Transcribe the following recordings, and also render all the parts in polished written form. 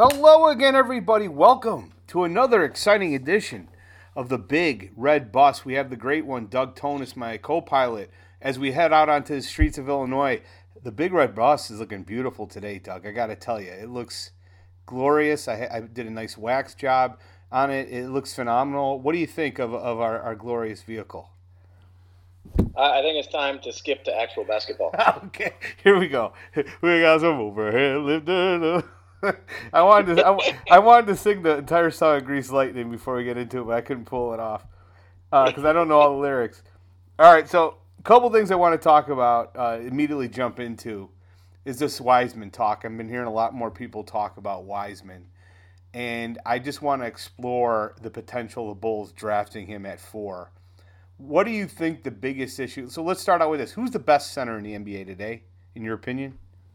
Hello again, everybody. Welcome to another exciting edition of the Big Red Bus. We have the great one, Doug Tonis, my co-pilot, as we head out onto the streets of Illinois. The Big Red Bus is looking beautiful today, Doug. I got to tell you, it looks glorious. I did a nice wax job on it. It looks phenomenal. What do you think of our glorious vehicle? I think it's time to skip to actual basketball. Okay, here we go. We got some overhead lifting. I wanted to sing the entire song of Grease Lightning before we get into it, but I couldn't pull it off because I don't know all the lyrics. All right, so a couple things I want to talk about, immediately jump into, is this Wiseman talk. I've been hearing a lot more people talk about Wiseman, and I just want to explore the potential of Bulls drafting him at 4. What do you think the biggest issue? So let's start out with this. Who's the best center in the NBA today, in your opinion?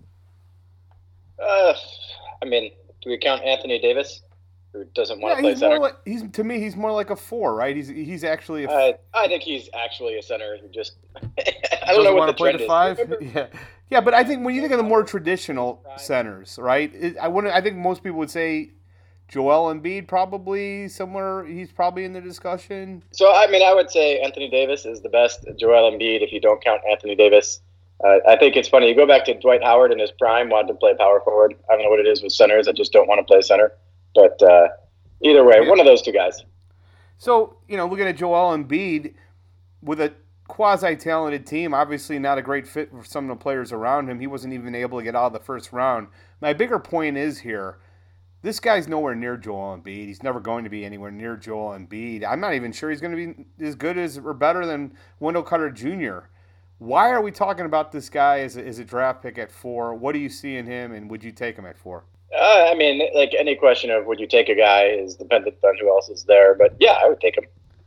Do we count Anthony Davis, who doesn't want to play center? To me, he's more like a 4, right? He's actually I think he's actually a center who just I don't know what the trend is. 5? Yeah, but I think when you think of the more traditional centers, right? I think most people would say Joel Embiid probably somewhere. He's probably in the discussion. So I would say Anthony Davis is the best. Joel Embiid, if you don't count Anthony Davis. I think it's funny. You go back to Dwight Howard in his prime, wanted to play power forward. I don't know what it is with centers. I just don't want to play center. But either way, one of those two guys. So, looking at Joel Embiid with a quasi-talented team, obviously not a great fit for some of the players around him. He wasn't even able to get out of the first round. My bigger point is here, this guy's nowhere near Joel Embiid. He's never going to be anywhere near Joel Embiid. I'm not even sure he's going to be as good as or better than Wendell Carter Jr. Why are we talking about this guy as a draft pick at 4? What do you see in him, and would you take him at 4? Like any question of would you take a guy is dependent on who else is there. But yeah, I would take him.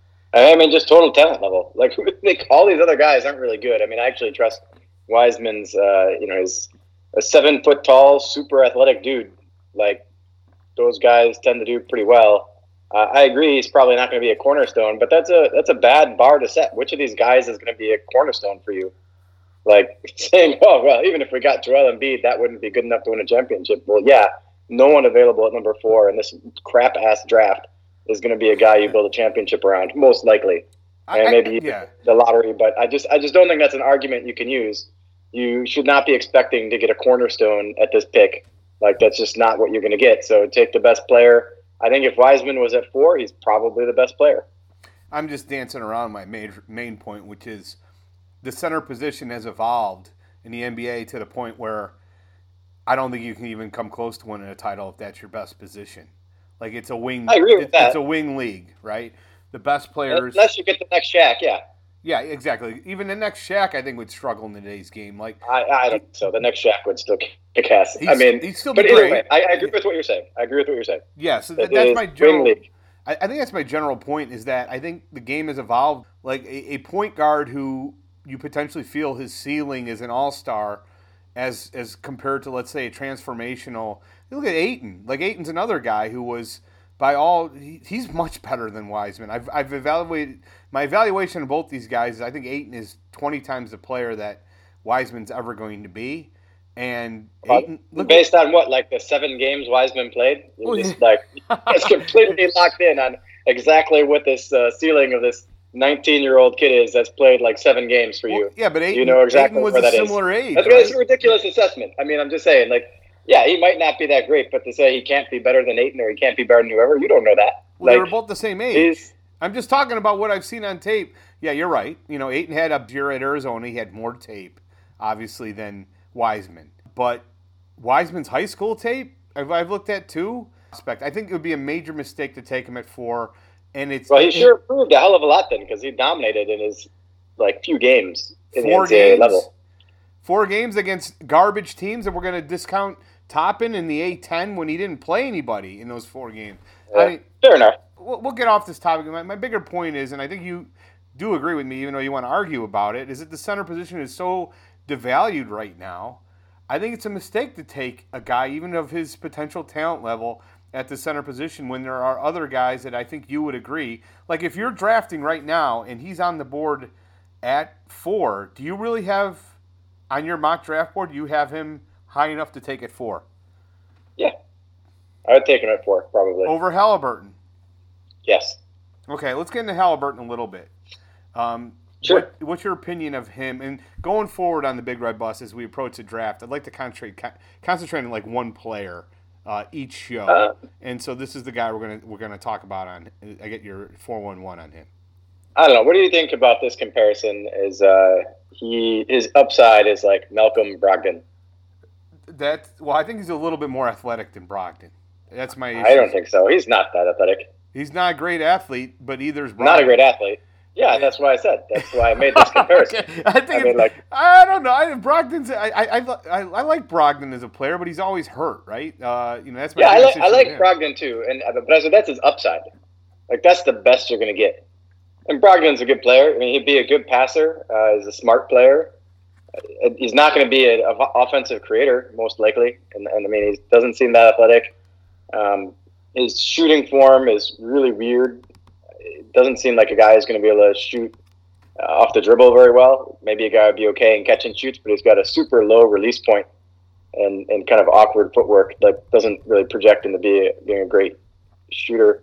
Just total talent level. Like all these other guys aren't really good. I actually trust Wiseman's. He's a 7 foot tall, super athletic dude. Like those guys tend to do pretty well. I agree he's probably not going to be a cornerstone, but that's a bad bar to set. Which of these guys is going to be a cornerstone for you? Like saying, oh, well, even if we got Joel Embiid, that wouldn't be good enough to win a championship. Well, yeah, no one available at number 4 in this crap-ass draft is going to be a guy you build a championship around, most likely. Maybe the lottery, but I just don't think that's an argument you can use. You should not be expecting to get a cornerstone at this pick. Like, that's just not what you're going to get. So take the best player. I think if Wiseman was at 4, he's probably the best player. I'm just dancing around my main point, which is the center position has evolved in the NBA to the point where I don't think you can even come close to winning a title if that's your best position. Like, it's a wing. I agree with that. It's a wing league, right? The best players. Unless you get the next Shaq, yeah. Yeah, exactly. Even the next Shaq, I think, would struggle in today's game. Like, I don't think so. The next Shaq would still kick ass. He'd still be but great. Either way, I agree with what you're saying. Yeah, so that's my general. I think that's my general point. Is that I think the game has evolved. Like a point guard who you potentially feel his ceiling is an all-star, as compared to, let's say, a transformational. You look at Ayton. Like, Ayton's another guy who was. He's much better than Wiseman. I've evaluated my evaluation of both these guys. I think Ayton is 20 times the player that Wiseman's ever going to be. And Ayton, based on what, like the 7 games Wiseman played, it's completely locked in on exactly what this ceiling of this 19-year-old kid is that's played like 7 games for you. Yeah, but Ayton, you know exactly Ayton was where that is. Similar age. That's a ridiculous assessment. I'm just saying, like. Yeah, he might not be that great, but to say he can't be better than Ayton or he can't be better than whoever, you don't know that. Well, they were both the same age. I'm just talking about what I've seen on tape. Yeah, you're right. Ayton had up here at Arizona. He had more tape, obviously, than Wiseman. But Wiseman's high school tape, I've looked at too. I think it would be a major mistake to take him at 4. And he sure proved a hell of a lot then, because he dominated in his few games in the NCAA level. 4 games against garbage teams, and we're going to discount Toppin in the A-10 when he didn't play anybody in those 4 games. Yeah, fair enough. We'll get off this topic. My bigger point is, and I think you do agree with me, even though you want to argue about it, is that the center position is so devalued right now. I think it's a mistake to take a guy, even of his potential talent level, at the center position when there are other guys that I think you would agree. Like, if you're drafting right now and he's on the board at 4, do you really have, on your mock draft board, do you have him high enough to take at 4? Yeah. I would take him at 4, probably. Over Halliburton. Yes. Okay, let's get into Halliburton a little bit. Sure. What's your opinion of him? And going forward on the Big Red Bus as we approach the draft, I'd like to concentrate on like one player each show. And so this is the guy we're gonna talk about on. I get your 411 on him. I don't know. What do you think about this comparison? Is his upside is like Malcolm Brogdon? I think he's a little bit more athletic than Brogdon. That's my issue. I don't think so. He's not that athletic. He's not a great athlete, but either is Brogdon. Not a great athlete. Yeah, that's why I said. That's why I made this comparison. Okay. I don't know. Brogdon's. I like Brogdon as a player, but he's always hurt, right? That's my I like Brogdon too, but I said that's his upside. Like that's the best you're gonna get. And Brogdon's a good player. I mean, he'd be a good passer. He's a smart player. He's not going to be an offensive creator, most likely. And I mean, he doesn't seem that athletic. His shooting form is really weird. It doesn't seem like a guy who's going to be able to shoot off the dribble very well. Maybe a guy would be okay in catch and shoots, but he's got a super low release point and kind of awkward footwork that doesn't really project into being a great shooter.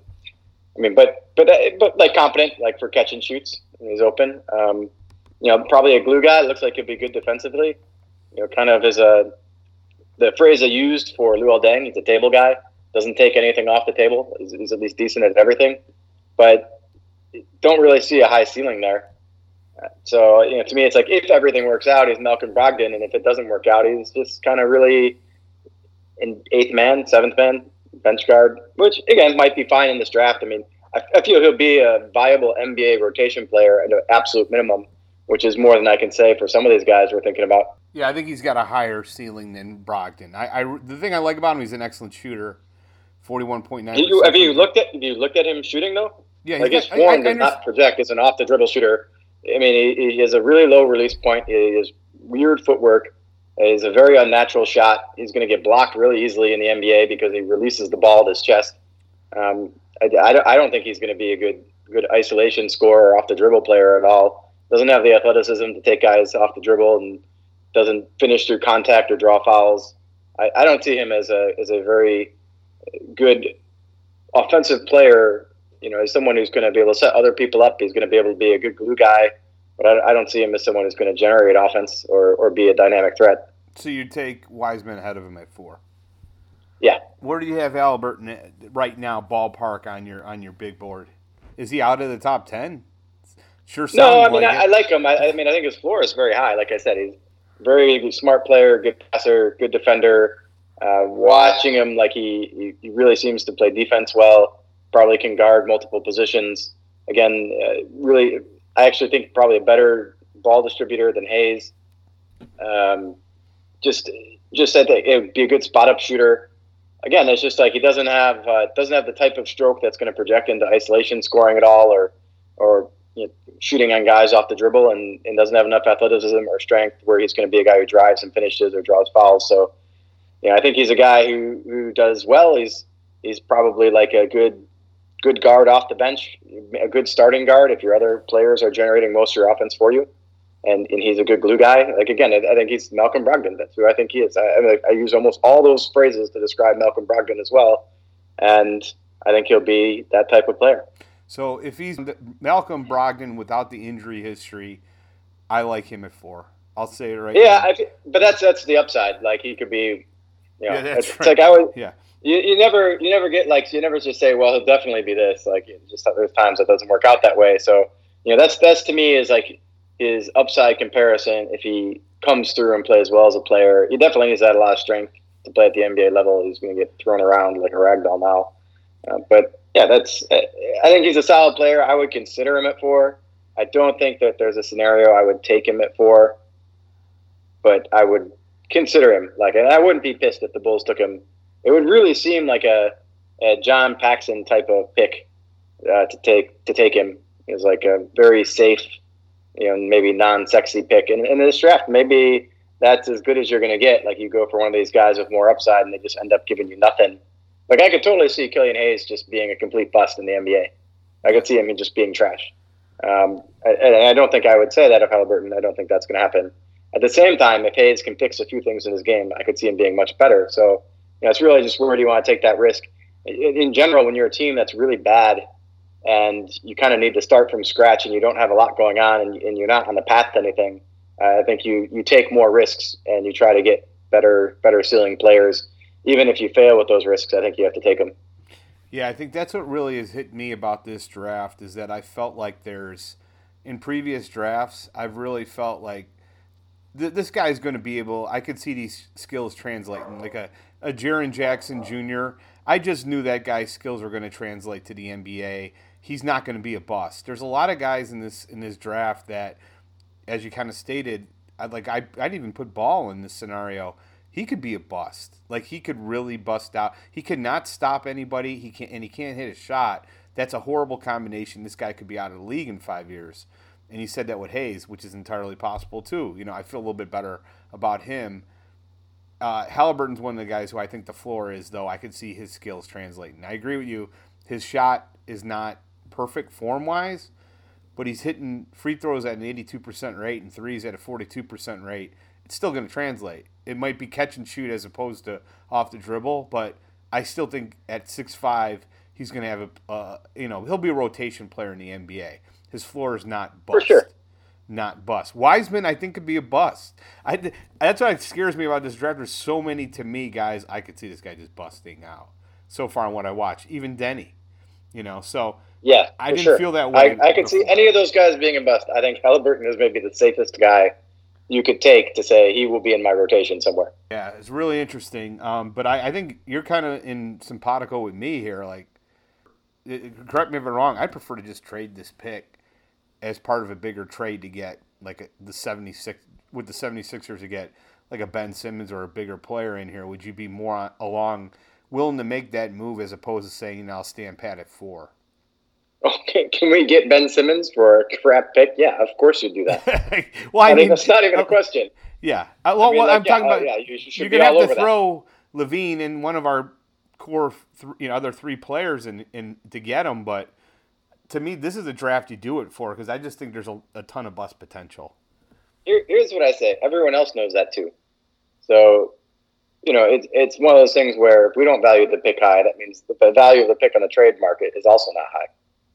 But like competent, like for catch and shoots when he's open. Probably a glue guy. Looks like he'd be good defensively. Kind of is the phrase I used for Luol Deng. He's a table guy. Doesn't take anything off the table. He's at least decent at everything, but don't really see a high ceiling there. So to me, it's like if everything works out, he's Malcolm Brogdon, and if it doesn't work out, he's just kind of really an 8th man, 7th man, bench guard, which again might be fine in this draft. I mean, I feel he'll be a viable NBA rotation player at an absolute minimum, which is more than I can say for some of these guys we're thinking about. Yeah, I think he's got a higher ceiling than Brogdon. The thing I like about him, he's an excellent shooter. 41.9%. Have you looked at him shooting though? Yeah, like his form does not project as an off the dribble shooter. I mean, he has a really low release point. He has weird footwork. He's a very unnatural shot. He's going to get blocked really easily in the NBA because he releases the ball at his chest. I don't think he's going to be a good isolation scorer, off the dribble player at all. Doesn't have the athleticism to take guys off the dribble and doesn't finish through contact or draw fouls. I don't see him as a very good offensive player. As someone who's going to be able to set other people up. He's going to be able to be a good glue guy, but I don't see him as someone who's going to generate offense or be a dynamic threat. So you take Wiseman ahead of him at 4. Yeah. Where do you have Halliburton right now, ballpark on your big board? Is he out of the top 10? Sure. No, I mean I like him. I think his floor is very high. Like I said, he's a very smart player, good passer, good defender. Watching him, like he really seems to play defense well. Probably can guard multiple positions. Again, really, I actually think probably a better ball distributor than Hayes. Just I think it would be a good spot up shooter. Again, it's just like he doesn't have the type of stroke that's going to project into isolation scoring at all, or shooting on guys off the dribble, and doesn't have enough athleticism or strength where he's going to be a guy who drives and finishes or draws fouls. So, I think he's a guy who does well. He's probably like a good guard off the bench, a good starting guard if your other players are generating most of your offense for you. And he's a good glue guy. Like, again, I think he's Malcolm Brogdon. That's who I think he is. I use almost all those phrases to describe Malcolm Brogdon as well. And I think he'll be that type of player. So if he's Malcolm Brogdon without the injury history, I like him at 4. I'll say it right now. Yeah, but that's the upside. Like, he could be, that's it's right. like I would. Yeah. You never get like, you never just say, well, he'll definitely be this. Like, there's times that doesn't work out that way. So, that's to me is like his upside comparison. If he comes through and plays well as a player, he definitely needs to have a lot of strength to play at the NBA level. He's going to get thrown around like a rag doll now. But yeah, I think he's a solid player. I would consider him at 4. I don't think that there's a scenario I would take him at 4, but I would consider him. And I wouldn't be pissed if the Bulls took him. It would really seem like a John Paxson type of pick to take him. It's like a very safe, maybe non-sexy pick. And in this draft, maybe that's as good as you're going to get. Like, you go for one of these guys with more upside and they just end up giving you nothing. Like, I could totally see Killian Hayes just being a complete bust in the NBA. I could see him just being trash. And I don't think I would say that of Halliburton. I don't think that's going to happen. At the same time, if Hayes can fix a few things in his game, I could see him being much better. So it's really just where do you want to take that risk. In general, when you're a team that's really bad and you kind of need to start from scratch and you don't have a lot going on and you're not on the path to anything, I think you take more risks and you try to get better ceiling players. Even if you fail with those risks, I think you have to take them. Yeah, I think that's what really has hit me about this draft is that I felt like in previous drafts, I've really felt like this guy's going to be able, I could see these skills translating. Like a Jaren Jackson Jr., I just knew that guy's skills were going to translate to the NBA. He's not going to be a bust. There's a lot of guys in this draft that, as you kind of stated, I'd even put Ball in this scenario. He could be a bust. Like, he could really bust out. He could not stop anybody. He can't hit a shot. That's a horrible combination. This guy could be out of the league in 5 years. And he said that with Hayes, which is entirely possible too. I feel a little bit better about him. Halliburton's one of the guys who I think the floor is, though. I could see his skills translating. I agree with you. His shot is not perfect form-wise, but he's hitting free throws at an 82% rate and threes at a 42% rate. It's still going to translate. It might be catch and shoot as opposed to off the dribble, but I still think at 6'5", he's going to have he'll be a rotation player in the NBA. His floor is not bust. For sure. Not bust. Wiseman, I think, could be a bust. That's what scares me about this draft. There's so many, to me, guys, I could see this guy just busting out so far in what I watch. Even Denny, so yeah, I didn't feel that way. I could see any of those guys being a bust. I think Halliburton is maybe the safest guy you could take to say he will be in my rotation somewhere. Yeah, it's really interesting. But I think you're kind of in simpatico with me here. Like, correct me if I'm wrong, I'd prefer to just trade this pick as part of a bigger trade to get the 76ers to get like a Ben Simmons or a bigger player in here. Would you be more willing to make that move as opposed to saying I'll stand pat at 4? Okay, can we get Ben Simmons for a crap pick? Yeah, of course you do that. Well, I mean, that's not even a question. Yeah, I'm talking about. Yeah, you're gonna have to throw Levine in one of our core, other 3 players in to get him, but. To me, this is a draft you do it for because I just think there's a ton of bust potential. Here's what I say. Everyone else knows that too. So, it's one of those things where if we don't value the pick high, that means the value of the pick on the trade market is also not high.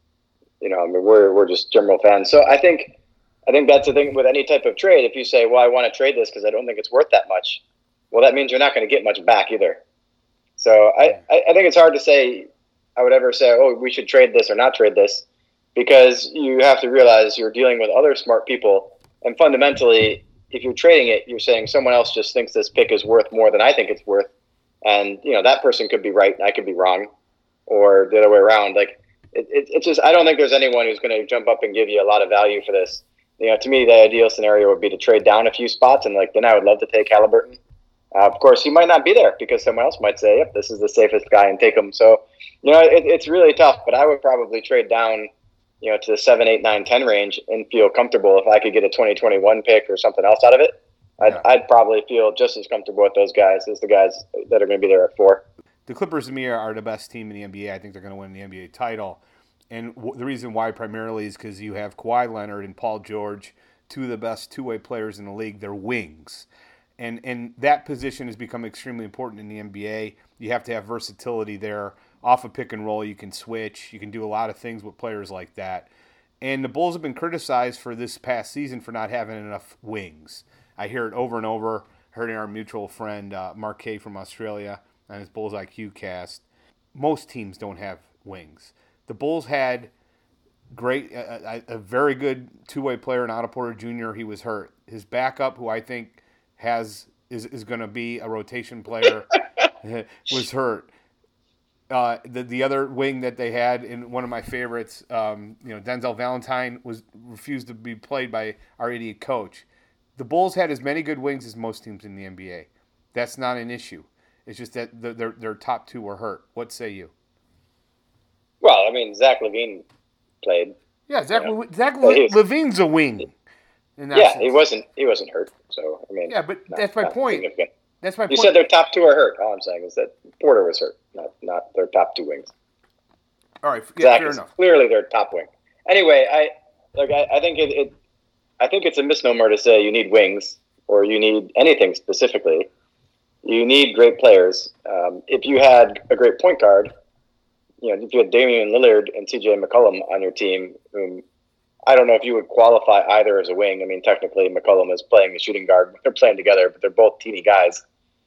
We're just general fans. So I think that's the thing with any type of trade. If you say, well, I want to trade this because I don't think it's worth that much, well, that means you're not going to get much back either. So I think it's hard to say. I would ever say, oh, we should trade this or not trade this, because you have to realize you're dealing with other smart people. And fundamentally, if you're trading it, you're saying someone else just thinks this pick is worth more than I think it's worth. And, that person could be right and I could be wrong, or the other way around. Like, it's just, I don't think there's anyone who's going to jump up and give you a lot of value for this. To me, the ideal scenario would be to trade down a few spots. And then I would love to take Halliburton. Of course, he might not be there because someone else might say, yep, this is the safest guy and take him. So, it's really tough, but I would probably trade down, to the 7, 8, 9, 10 range and feel comfortable if I could get a 2021 pick or something else out of it. I'd probably feel just as comfortable with those guys as the guys that are going to be there at 4. The Clippers, to me, are the best team in the NBA. I think they're going to win the NBA title. And the reason why primarily is because you have Kawhi Leonard and Paul George, 2 of the best two-way players in the league. They're wings. And that position has become extremely important in the NBA. You have to have versatility there. Off a pick and roll, you can switch. You can do a lot of things with players like that. And the Bulls have been criticized for this past season for not having enough wings. I hear it over and over. Heard our mutual friend Mark Kay from Australia on his Bulls IQ cast. Most teams don't have wings. The Bulls had a very good two-way player in Otto Porter Jr. He was hurt. His backup, who I think is going to be a rotation player, was hurt. The other wing that they had, in one of my favorites, Denzel Valentine, refused to be played by our idiot coach. The Bulls had as many good wings as most teams in the NBA. That's not an issue. It's just that their top 2 were hurt. What say you? Well, I mean, Zach LaVine played. Yeah, Zach LaVine's a wing. Yeah, sense. He wasn't hurt. So I mean, yeah, but that's my point. That's my point. You said their top 2 are hurt. All I'm saying is that Porter was hurt, not their top 2 wings. All right, yeah, fair enough. Clearly their top wing. Anyway, I think it's a misnomer to say you need wings or you need anything specifically. You need great players. If you had a great point guard, if you had Damian Lillard and CJ McCollum on your team, whom I don't know if you would qualify either as a wing. I mean, technically McCollum is playing the shooting guard. They're playing together, but they're both teeny guys.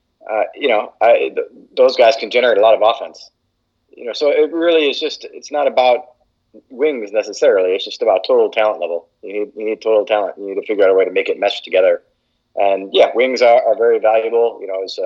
Those guys can generate a lot of offense. So it really is it's not about wings necessarily. It's just about total talent level. You need total talent. You need to figure out a way to make it mesh together. And yeah, wings are very valuable. Was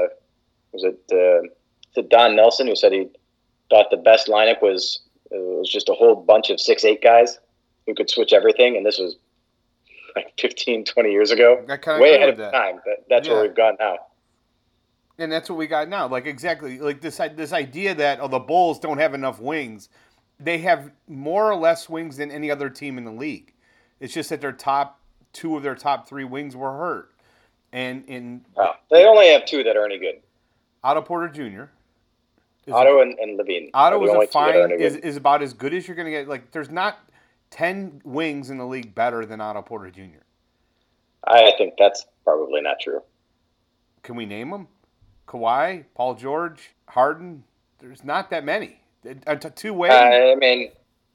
it Don Nelson who said he thought the best lineup was just a whole bunch of 6'8" guys who could switch everything, and this was like 15, 20 years ago. Way ahead of time. That's where we've gone now. And that's what we got now. Like, exactly. Like, this idea that, the Bulls don't have enough wings. They have more or less wings than any other team in the league. It's just that two of their top three wings were hurt. And they only have two that are any good. Otto Porter Jr. Otto and LaVine. Otto is about as good as you're going to get. Like, there's not 10 wings in the league better than Otto Porter Jr. I think that's probably not true. Can we name them? Kawhi, Paul George, Harden. There's not that many. Two ways. I mean,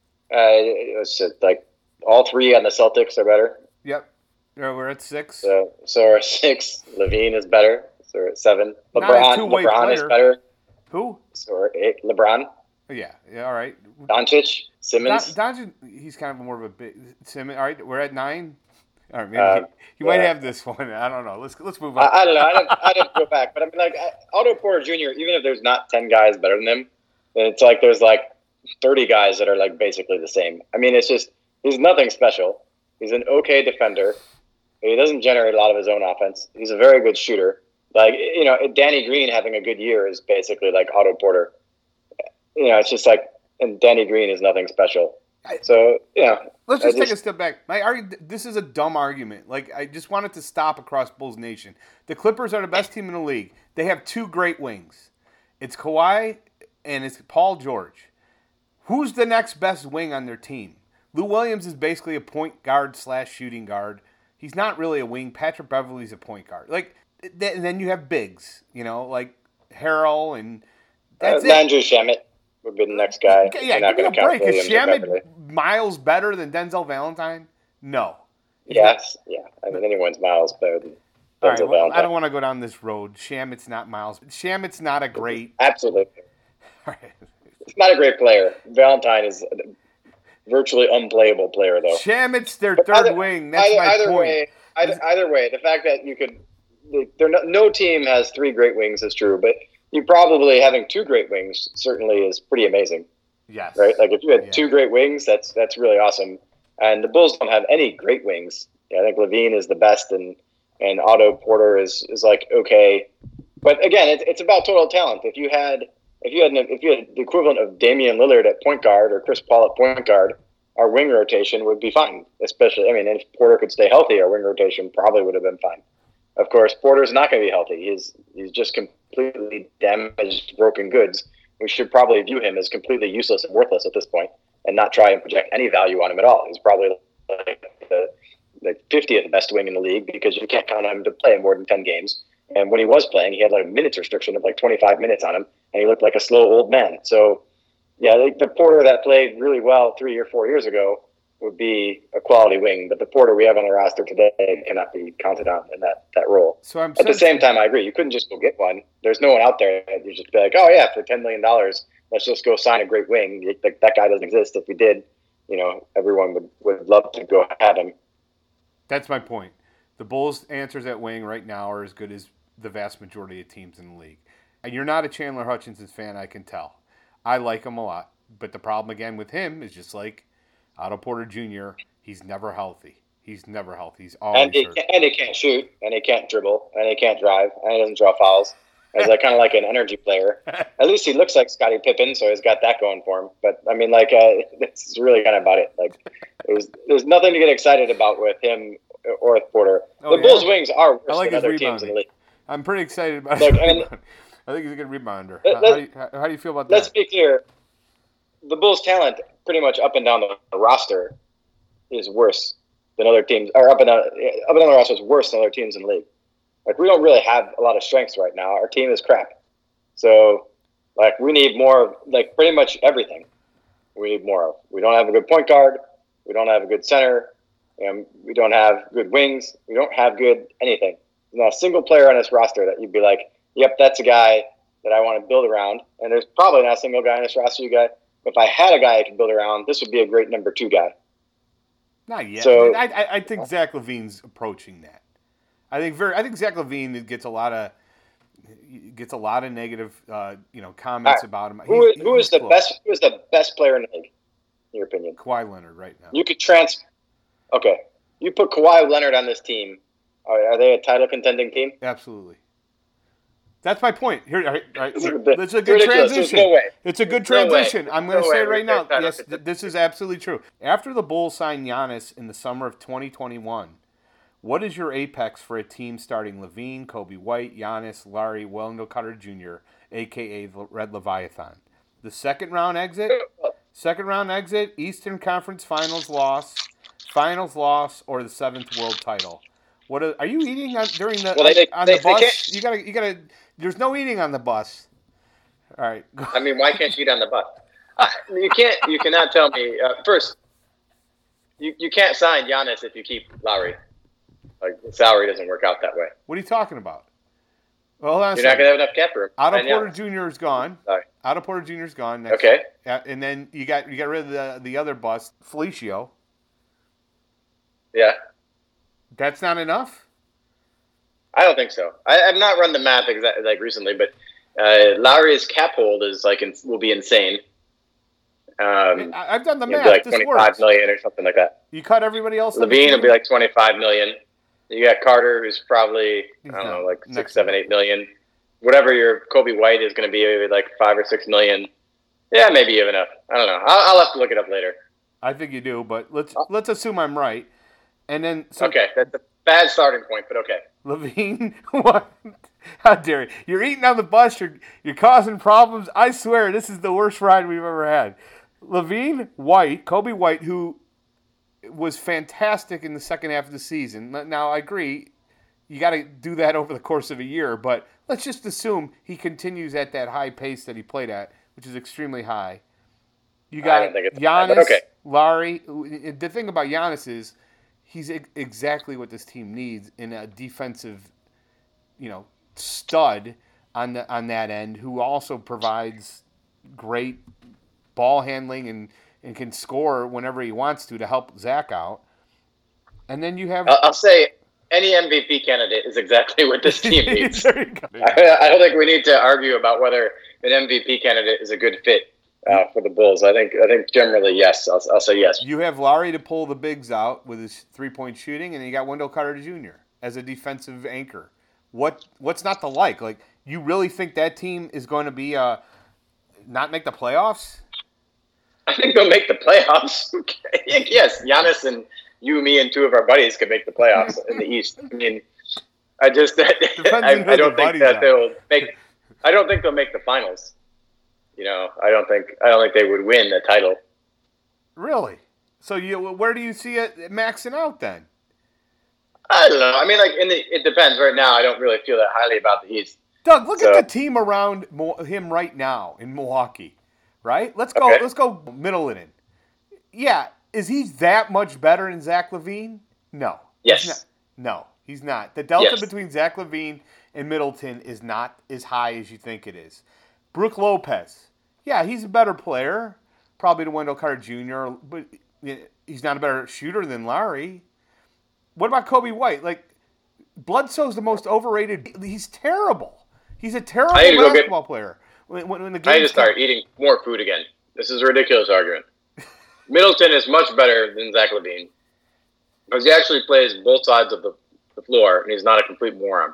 it's like all three on the Celtics are better. Yep. We're at 6. So we're at 6. LaVine is better. So we're at 7. LeBron is better. Who? So we're at 8. LeBron. Yeah, all right. Doncic, Simmons. Doncic, he's kind of more of a big Simmons. All right, we're at 9. All right, maybe you might have this one. I don't know. Let's move on. I don't know. I didn't go back, but I mean, like Otto Porter Jr. Even if there's not 10 guys better than him, then it's like there's like 30 guys that are like basically the same. I mean, it's just he's nothing special. He's an okay defender. He doesn't generate a lot of his own offense. He's a very good shooter. Like, Danny Green having a good year is basically like Otto Porter. It's just like, and Danny Green is nothing special. So, let's just take a step back. This is a dumb argument. Like, I just want it to stop across Bulls Nation. The Clippers are the best team in the league. They have 2 great wings. It's Kawhi and it's Paul George. Who's the next best wing on their team? Lou Williams is basically a point guard / shooting guard. He's not really a wing. Patrick Beverley's a point guard. Like, then you have bigs, like Harrell, and that's it. Landry Shamet would be the next guy. Yeah, give me a break. Is Shamet miles better than Denzel Valentine? No. Yes. Yeah. I mean, anyone's miles better than Denzel Valentine. I don't want to go down this road. Shamet's not miles. Shamet's not a great. Absolutely. All right. He's not a great player. Valentine is a virtually unplayable player, though. Shamet's their third wing. That's my point. Either way, the fact that you could. No team has 3 great wings is true, but you probably having 2 great wings certainly is pretty amazing. Yes. Right? Like if you had 2 great wings, that's really awesome. And the Bulls don't have any great wings. I think LaVine is the best, and Otto Porter is like okay. But again, it's about total talent. If you had the equivalent of Damian Lillard at point guard or Chris Paul at point guard, our wing rotation would be fine. Especially, I mean, if Porter could stay healthy, our wing rotation probably would have been fine. Of course, Porter's not going to be healthy. He's just completely damaged, broken goods. We should probably view him as completely useless and worthless at this point, and not try and project any value on him at all. He's probably like the 50th best wing in the league because you can't count on him to play more than 10 games. And when he was playing, he had like a minutes restriction of like 25 minutes on him, and he looked like a slow old man. So, yeah, the Porter that played really well 3 or 4 years ago would be a quality wing, but the Porter we have on the roster today cannot be counted on in that role. So at the same time, I agree. You couldn't just go get one. There's no one out there that you just be like, oh yeah, for $10 million, let's just go sign a great wing. That guy doesn't exist. If we did, everyone would love to go have him. That's my point. The Bulls' answers at wing right now are as good as the vast majority of teams in the league. And you're not a Chandler Hutchinson fan, I can tell. I like him a lot. But the problem, again, with him is just like Otto Porter Jr., he's never healthy. He's always hurt. And he can't shoot, and he can't dribble, and he can't drive, and he doesn't draw fouls. He's like kind of like an energy player. At least he looks like Scottie Pippen, so he's got that going for him. But, I mean, like, that's really kind of about it. Like, there's nothing to get excited about with him or Porter. The Bulls' wings are worse than other teams in the league. I'm pretty excited about it. I think he's a good rebounder. How do you feel about that? Let's be clear. The Bulls' talent pretty much up and down the roster is worse than other teams. Or up and down the roster is worse than other teams in the league. Like, we don't really have a lot of strengths right now. Our team is crap. So, like, we need more, like, pretty much everything we need more of. We don't have a good point guard. We don't have a good center. And we don't have good wings. We don't have good anything. There's not a single player on this roster that you'd be like, yep, that's a guy that I want to build around. And there's probably not a single guy on this roster if I had a guy I could build around, this would be a great number 2 guy. Not yet. So, I think Zach LaVine's approaching that. I think Zach LaVine gets a lot of negative comments about him. Who is the best player in the league, in your opinion? Kawhi Leonard right now. You could Okay, you put Kawhi Leonard on this team. Are they a title contending team? Absolutely. That's my point. Here, all right. It's a good transition. No way. It's a good transition. No I'm going to say it right now. Yes, this is absolutely true. After the Bulls signed Giannis in the summer of 2021, what is your apex for a team starting LaVine, Kobe White, Giannis, Larry, Wendell Carter Jr., a.k.a. Red Leviathan? The second round exit, Eastern Conference Finals loss, or the 7th world title? Are you eating during the the bus? You gotta. There's no eating on the bus. All right. I mean, why can't you eat on the bus? You can't. You cannot tell me. First, you can't sign Giannis if you keep Lowry. Like, the salary doesn't work out that way. What are you talking about? Well, hold on. You're not gonna have enough cap room. Otto Porter Jr. is gone. Sorry. Otto Porter Jr. is gone. Okay. And then you got rid of the other bus, Felicio. Yeah. That's not enough? I don't think so. I've not run the math recently, but Lowry's cap hold is will be insane. I've done the math. Be like this 25 works. million or something like that. You cut everybody else. LaVine will be like 25 million. You got Carter, who's probably like 6, 7, 8 million. Whatever your Kobe White is going to be, maybe like 5 or 6 million. Yeah, maybe even I don't know. I'll have to look it up later. I think you do, but let's assume I'm right. And then okay, that's a bad starting point, but okay. LaVine, what? How dare you? You're eating on the bus. You're causing problems. I swear, this is the worst ride we've ever had. LaVine, White, Kobe White, who was fantastic in the second half of the season. Now, I agree, you got to do that over the course of a year, but let's just assume he continues at that high pace that he played at, which is extremely high. You got Giannis, okay. Larry. The thing about Giannis is he's exactly what this team needs in a defensive, stud on that end, who also provides great ball handling and can score whenever he wants to help Zach out. And then you have... I'll say any MVP candidate is exactly what this team needs. I don't think we need to argue about whether an MVP candidate is a good fit for the Bulls. I think generally, yes. I'll say yes. You have Larry to pull the bigs out with his three-point shooting, and you got Wendell Carter Jr. as a defensive anchor. What's not to like? Like, you really think that team is going to be not make the playoffs? I think they'll make the playoffs. Yes, Giannis and you, me, and 2 of our buddies could make the playoffs in the East. I mean, I don't think that they'll make. I don't think they'll make the finals. I don't think they would win the title. Really? So where do you see it maxing out then? I don't know. I mean, it depends. Right now, I don't really feel that highly about the East. Doug, look at the team around him right now in Milwaukee. Right? Let's go. Okay. Let's go Middleton. Yeah, is he that much better than Zach LaVine? No. Yes. He's not. The delta between Zach LaVine and Middleton is not as high as you think it is. Brook Lopez. Yeah, he's a better player, probably to Wendell Carter Jr., but he's not a better shooter than Larry. What about Kobe White? Like, Bledsoe's the most overrated. He's terrible. He's a terrible basketball player. When the game I need to start eating more food again. This is a ridiculous argument. Middleton is much better than Zach LaVine because he actually plays both sides of the floor, and he's not a complete moron.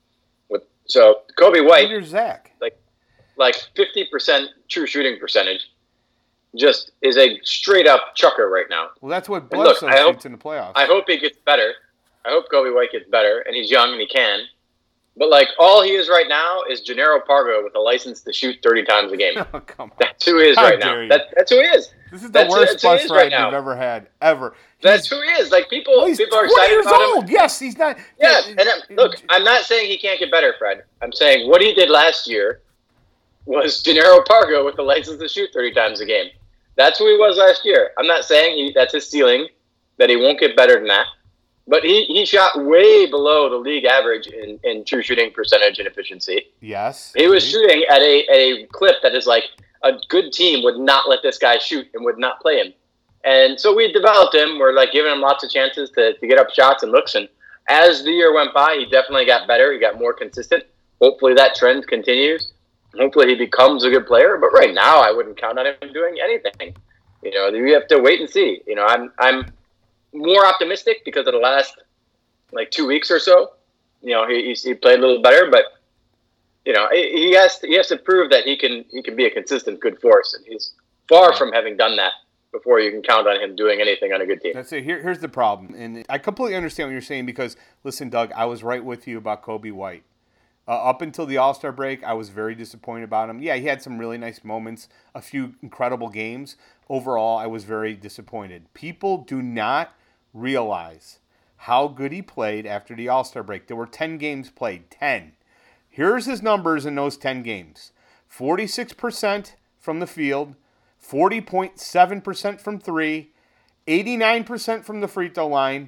So Kobe White, here's Zach, like 50% true shooting percentage, just is a straight up chucker right now. Well, that's what Bledsoe shoots in the playoffs. I hope he gets better. I hope Kobe White gets better, and he's young and he can. But like all he is right now is Gennaro Pargo with a license to shoot 30 times a game. Oh, come on. That's who he is right now. That's who he is. This is the worst bus ride we've ever had, ever. That's who he is. Like people are excited about him. Yes, he's not. Yeah, and look, I'm not saying he can't get better, Fred. I'm saying what he did last year was Gennaro Pargo with the license to shoot 30 times a game. That's who he was last year. I'm not saying that's his ceiling, that he won't get better than that. But he shot way below the league average in true shooting percentage and efficiency. Yes. He was shooting at a clip that is like a good team would not let this guy shoot and would not play him. And so we developed him. We're like giving him lots of chances to get up shots and looks. And as the year went by, he definitely got better. He got more consistent. Hopefully that trend continues. Hopefully he becomes a good player. But right now, I wouldn't count on him doing anything. You know, you have to wait and see. You know, I'm more optimistic because of the last like 2 weeks or so. You know, he played a little better, but you know, he has to prove that he can be a consistent good force, and he's far from having done that before you can count on him doing anything on a good team. That's it. Here's the problem, and I completely understand what you're saying because listen, Doug, I was right with you about Coby White. Up until the All-Star break, I was very disappointed about him. Yeah, he had some really nice moments, a few incredible games. Overall, I was very disappointed. People do not realize how good he played after the All-Star break. There were 10 games played, 10. Here's his numbers in those 10 games. 46% from the field, 40.7% from three, 89% from the free throw line,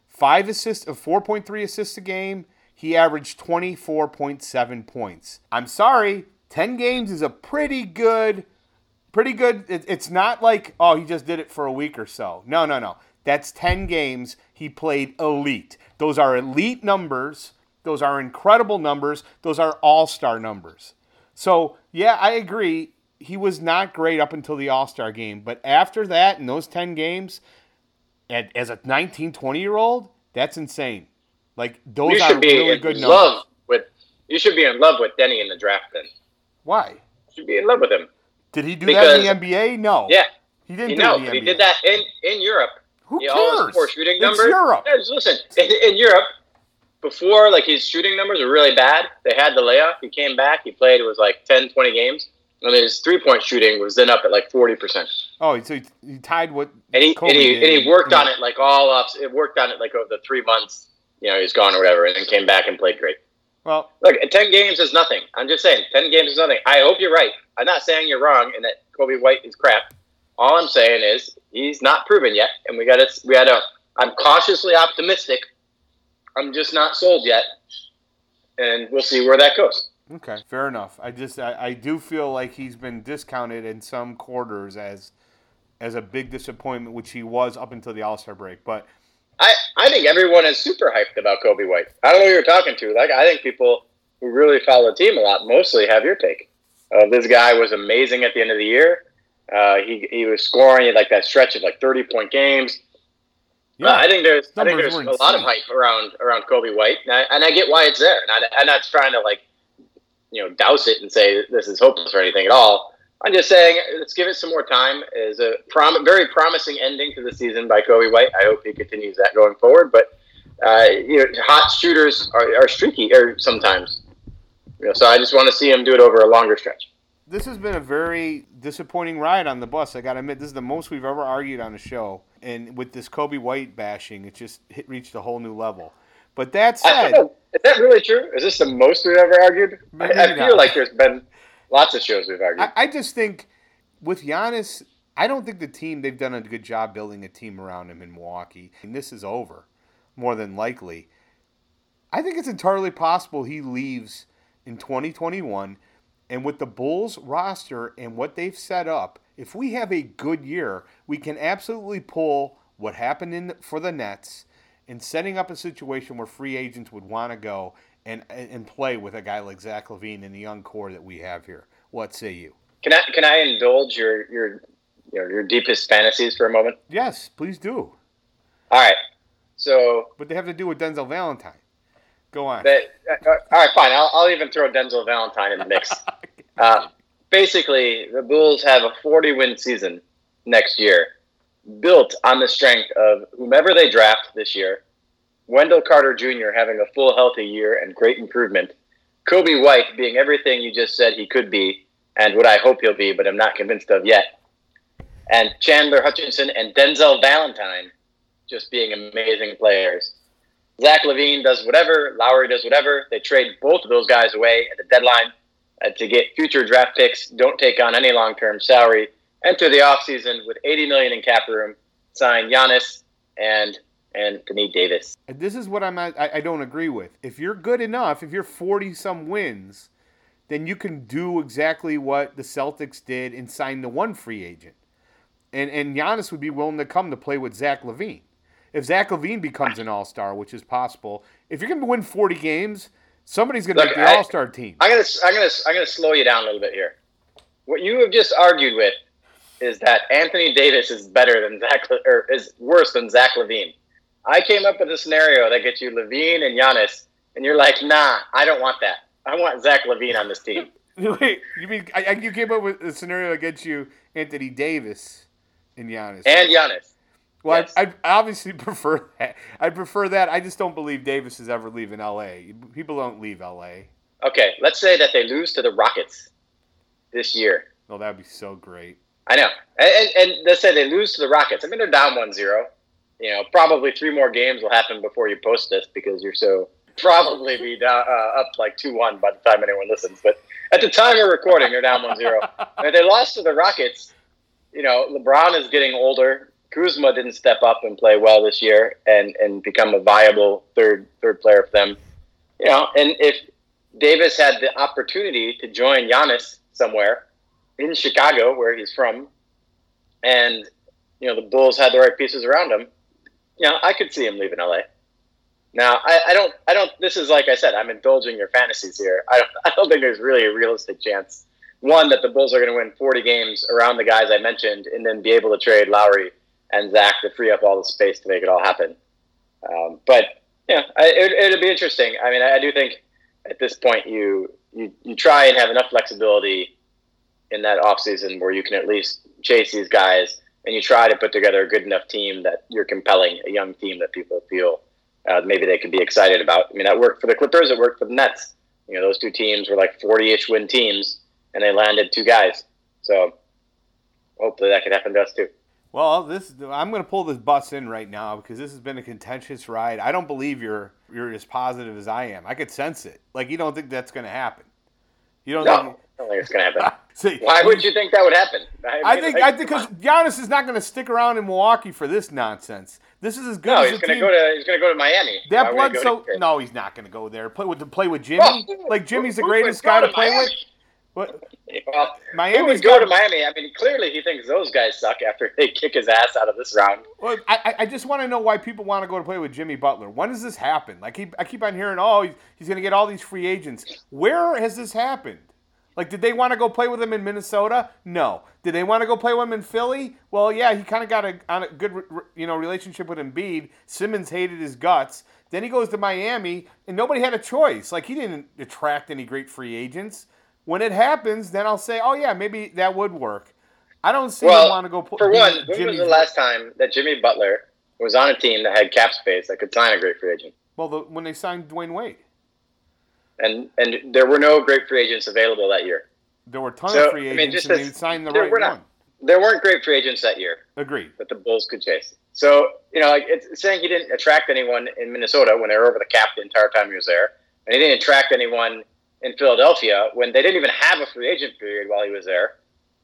4.3 assists a game. He averaged 24.7 points. I'm sorry, 10 games is a pretty good. It's not like, oh, he just did it for a week or so. No. That's 10 games. He played elite. Those are elite numbers. Those are incredible numbers. Those are all-star numbers. So, yeah, I agree. He was not great up until the All-Star game. But after that, in those 10 games, as a 19, 20-year-old, that's insane. Like, those are really good numbers. You should be in love with Denny in the draft then. Why? You should be in love with him. Did he do that in the NBA? No. Yeah. He didn't do it in the NBA. He did that in Europe. Who cares? All his poor shooting numbers. It's Europe. Yeah, listen, in Europe, before like his shooting numbers were really bad, they had the layup. He came back. He played, it was like 10, 20 games. And his three-point shooting was then up at like 40%. Oh, so he tied what he worked on it like all up. It worked on it like over the 3 months. You know, he's gone or whatever, and then came back and played great. Well, look, 10 games is nothing. I'm just saying, 10 games is nothing. I hope you're right. I'm not saying you're wrong and that Coby White is crap. All I'm saying is he's not proven yet, and I'm cautiously optimistic. I'm just not sold yet, and we'll see where that goes. Okay, fair enough. I do feel like he's been discounted in some quarters as a big disappointment, which he was up until the All-Star break. But I think everyone is super hyped about Coby White. I don't know who you're talking to. Like, I think people who really follow the team a lot mostly have your take. This guy was amazing at the end of the year. He was scoring like that stretch of like 30-point games. Yeah, I think there's a lot of hype around Coby White, and I get why it's there. And I'm not trying to like, you know, douse it and say this is hopeless or anything at all. I'm just saying let's give it some more time. It's a very promising ending to the season by Coby White. I hope he continues that going forward. But you know, hot shooters are streaky sometimes. You know, so I just want to see him do it over a longer stretch. This has been a very disappointing ride on the bus. I got to admit, this is the most we've ever argued on the show. And with this Coby White bashing, it just reached a whole new level. But that said... Is that really true? Is this the most we've ever argued? I feel like there's been lots of shows we've argued. I just think with Giannis, I don't think they've done a good job building a team around him in Milwaukee. And this is over, more than likely. I think it's entirely possible he leaves in 2021. And with the Bulls roster and what they've set up, if we have a good year, we can absolutely pull what happened for the Nets and setting up a situation where free agents would want to go and play with a guy like Zach LaVine and the young core that we have here. What say you? Can I indulge your deepest fantasies for a moment? Yes, please do. All right. So, but they have to do with Denzel Valentine. Go on. All right, fine. I'll even throw Denzel Valentine in the mix. Basically, the Bulls have a 40-win season next year, built on the strength of whomever they draft this year, Wendell Carter Jr. having a full healthy year and great improvement, Kobe White being everything you just said he could be, and what I hope he'll be, but I'm not convinced of yet. And Chandler Hutchinson and Denzel Valentine just being amazing players. Zach LaVine does whatever. Lowry does whatever. They trade both of those guys away at the deadline to get future draft picks. Don't take on any long-term salary. Enter the offseason with $80 million in cap room. Sign Giannis and Anthony Davis. And this is what I don't agree with. If you're good enough, if you're 40-some wins, then you can do exactly what the Celtics did and sign the one free agent. And Giannis would be willing to come to play with Zach LaVine. If Zach LaVine becomes an all-star, which is possible, if you're going to win 40 games, somebody's going to make the all-star team. I'm gonna slow you down a little bit here. What you have just argued with is that Anthony Davis is better than is worse than Zach LaVine. I came up with a scenario that gets you LaVine and Giannis, and you're like, nah, I don't want that. I want Zach LaVine on this team. Wait, you mean you came up with a scenario that gets you Anthony Davis and Giannis? And Giannis. Well, yes. I obviously prefer that. I prefer that. I just don't believe Davis is ever leaving L.A. People don't leave L.A. Okay, let's say that they lose to the Rockets this year. Oh, that would be so great. I know. And let's say they lose to the Rockets. I mean, they're down 1-0. Probably 3 more games will happen before you post this because you're so probably be down, up like 2-1 by the time anyone listens. But at the time of recording, they're down 1-0. And if they lost to the Rockets, LeBron is getting older. Kuzma didn't step up and play well this year and become a viable third player for them. And if Davis had the opportunity to join Giannis somewhere in Chicago, where he's from, and the Bulls had the right pieces around him, I could see him leaving LA. Now, I don't. This is like I said, I'm indulging your fantasies here. I don't think there's really a realistic chance. One, that the Bulls are going to win 40 games around the guys I mentioned, and then be able to trade Lowry and Zach to free up all the space to make it all happen. But it'll be interesting. I mean, I do think at this point you try and have enough flexibility in that offseason where you can at least chase these guys, and you try to put together a good enough team that you're compelling, a young team that people feel maybe they could be excited about. I mean, that worked for the Clippers. It worked for the Nets. Those two teams were like 40-ish win teams, and they landed 2 guys. So hopefully that could happen to us too. Well, I'm going to pull this bus in right now because this has been a contentious ride. I don't believe you're as positive as I am. I could sense it. Like, you don't think that's going to happen. You don't No, think... I don't think it's going to happen. See, why would you think that would happen? I think because Giannis is not going to stick around in Milwaukee for this nonsense. This is as good as he's going to go to Miami. That Bledsoe. No, he's not going to go there. Play with Jimmy. Like Jimmy's the greatest guy to play with. What? Well, Miami's go to Miami. I mean, clearly he thinks those guys suck after they kick his ass out of this round. Well, I just want to know why people want to go to play with Jimmy Butler. When does this happen? Like I keep on hearing, he's going to get all these free agents. Where has this happened? Like, did they want to go play with him in Minnesota? No. Did they want to go play with him in Philly? Well, yeah, he kind of got a good relationship with Embiid. Simmons hated his guts. Then he goes to Miami, and nobody had a choice. Like, he didn't attract any great free agents. When it happens, then I'll say, oh, yeah, maybe that would work. I don't see him want to go play. For one, when was the last time that Jimmy Butler was on a team that had cap space that could sign a great free agent? Well, when they signed Dwayne Wade. And there were no great free agents available that year. There were tons of free agents, and they signed the right one. There weren't great free agents that year. Agreed. That the Bulls could chase. So, it's saying he didn't attract anyone in Minnesota when they were over the cap the entire time he was there. And he didn't attract anyone in Philadelphia when they didn't even have a free agent period while he was there.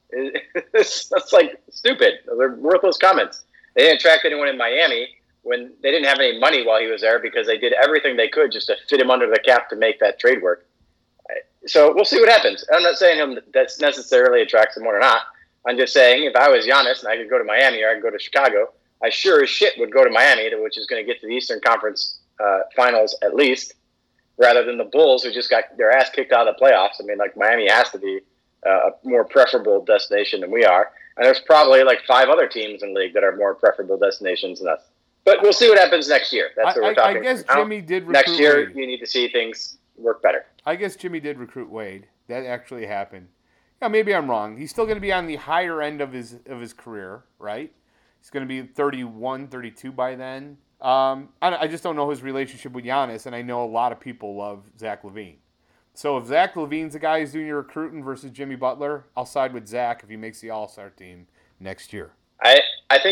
That's like stupid. They're worthless comments. They didn't attract anyone in Miami when they didn't have any money while he was there because they did everything they could just to fit him under the cap to make that trade work. So we'll see what happens. I'm not saying that's necessarily attracts someone or not. I'm just saying if I was Giannis and I could go to Miami or I could go to Chicago, I sure as shit would go to Miami, which is going to get to the Eastern Conference Finals at least, rather than the Bulls who just got their ass kicked out of the playoffs. I mean, like Miami has to be a more preferable destination than we are. And there's probably like 5 other teams in the league that are more preferable destinations than us. But we'll see what happens next year. That's what we're talking about. I guess Jimmy did recruit next year, Wade. You need to see things work better. I guess Jimmy did recruit Wade. That actually happened. Yeah, maybe I'm wrong. He's still going to be on the higher end of his career, right? He's going to be 31, 32 by then. I just don't know his relationship with Giannis, and I know a lot of people love Zach LaVine. So if Zach LaVine's the guy who's doing your recruiting versus Jimmy Butler, I'll side with Zach if he makes the All-Star team next year. I think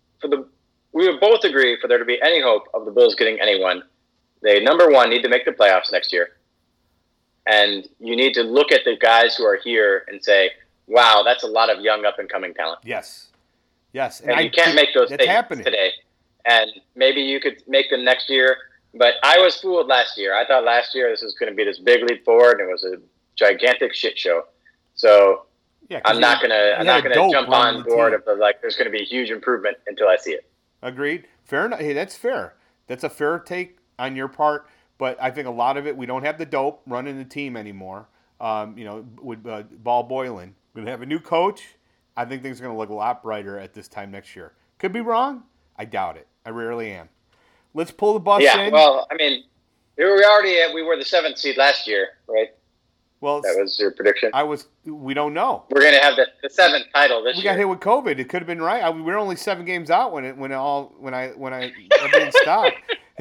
we would both agree for there to be any hope of the Bulls getting anyone, they, number one, need to make the playoffs next year. And you need to look at the guys who are here and say, wow, that's a lot of young up-and-coming talent. Yes. Yes. And you can't make those statements today. And maybe you could make them next year. But I was fooled last year. I thought last year this was going to be this big leap forward, and it was a gigantic shit show. So I'm not gonna jump on board of there's going to be a huge improvement until I see it. Agreed. Fair enough. Hey, that's fair. That's a fair take on your part. But I think a lot of it, we don't have the dope running the team anymore. With Ball Boylan, we're gonna have a new coach. I think things are going to look a lot brighter at this time next year. Could be wrong. I doubt it. I rarely am. Let's pull the bus in. Yeah, well, I mean, we were the 7th seed last year, right? Well, that was your prediction. We don't know. We're going to have the 7th title this year. We got hit with COVID. It could have been right. We were only 7 games out when everything stopped.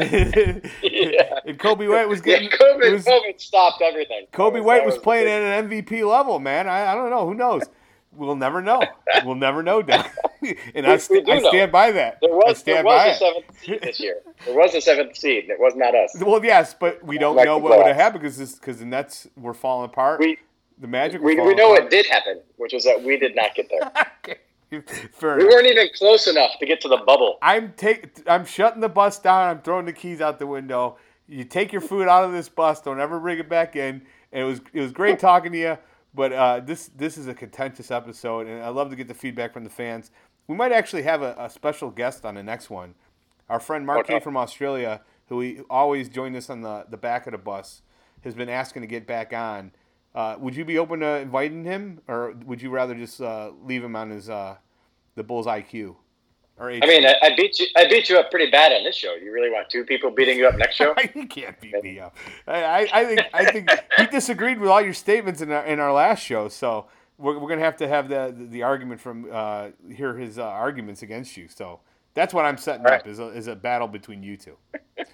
Yeah. And Kobe White was getting COVID stopped everything. Kobe White was playing at an MVP level, man. I don't know. Who knows? We'll never know. We'll never know, Don. And I stand by that. There was a 7th seed this year. There was a 7th seed. It was not us. Well, yes, but we don't know what would have happened because the Nets were falling apart. The Magic were falling apart. It did happen, which was that we did not get there. Okay. We weren't even close enough to get to the bubble. I'm shutting the bus down. I'm throwing the keys out the window. You take your food out of this bus. Don't ever bring it back in. And it was great talking to you. But this is a contentious episode, and I love to get the feedback from the fans. We might actually have a special guest on the next one. Our friend Mark K from Australia, who always joined us on the back of the bus, has been asking to get back on. Would you be open to inviting him, or would you rather just leave him on his the Bulls IQ? Or HQ? I mean, I beat you up pretty bad on this show. You really want 2 people beating you up next show? You can't beat me up. I think he disagreed with all your statements in our last show, so we're gonna have to have the argument from hear his arguments against you. So that's what I'm setting up is a battle between you two.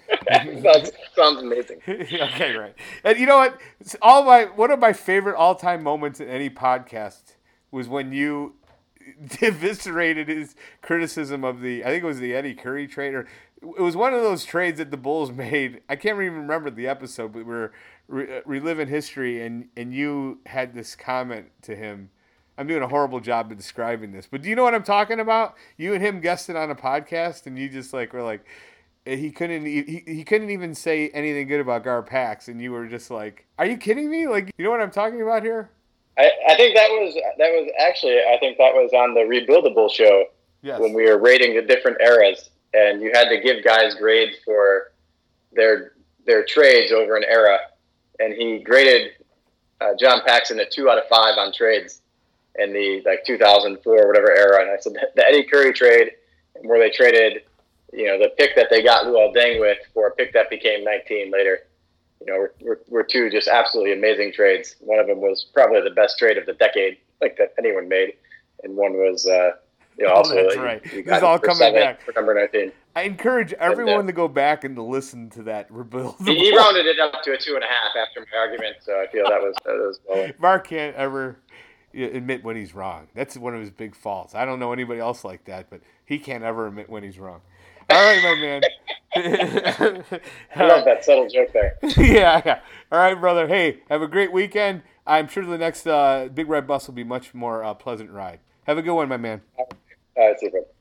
Sounds amazing. Okay, right. And you know what? One of my favorite all-time moments in any podcast was when you eviscerated his criticism of I think it was the Eddie Curry trade, or it was one of those trades that the Bulls made. I can't even remember the episode, but we're reliving history, and you had this comment to him. I'm doing a horrible job of describing this, but do you know what I'm talking about? You and him guested on a podcast, and you just were like, he couldn't even say anything good about Gar Pax, and you were just like, are you kidding me? Like, you know what I'm talking about here? I think that was actually, I think that was on the Rebuildable show. Yes. When we were rating the different eras, and you had to give guys grades for their trades over an era, and he graded John Paxson a 2 out of 5 on trades in the 2004 or whatever era, and I said the Eddie Curry trade, where they traded, the pick that they got Luol Deng with for a pick that became 19 later. We're 2 just absolutely amazing trades. One of them was probably the best trade of the decade, that anyone made, and one was, also. That's right. This is all coming back for number 19. I encourage everyone to go back and to listen to that rebuild. He rounded it up to a 2.5 after my argument, so I feel that was well. Mark can't ever admit when he's wrong. That's one of his big faults. I don't know anybody else like that, but he can't ever admit when he's wrong. All right, my man. I love that subtle joke there. Yeah. All right, brother. Hey, have a great weekend. I'm sure the next Big Red Bus will be much more pleasant ride. Have a good one, my man. All right, see you, brother.